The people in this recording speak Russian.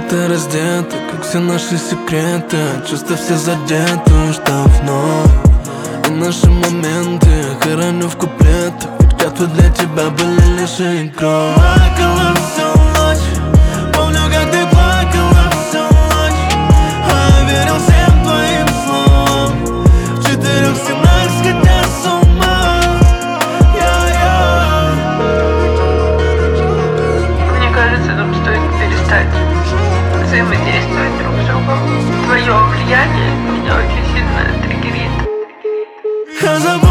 ты раздета, как все наши секреты. Чувства все задеты уж давно. И наши моменты хороню в куплетах, ведь клятвы для тебя были лишь игрой. Плакала всю ночь, помню, как ты плакала всю ночь, а я верил всем твоим словам. В 4 стенах сходя с ума. Мне кажется, нам стоит перестать взаимодействовать друг с другом. Твое влияние меня очень сильно триггерит.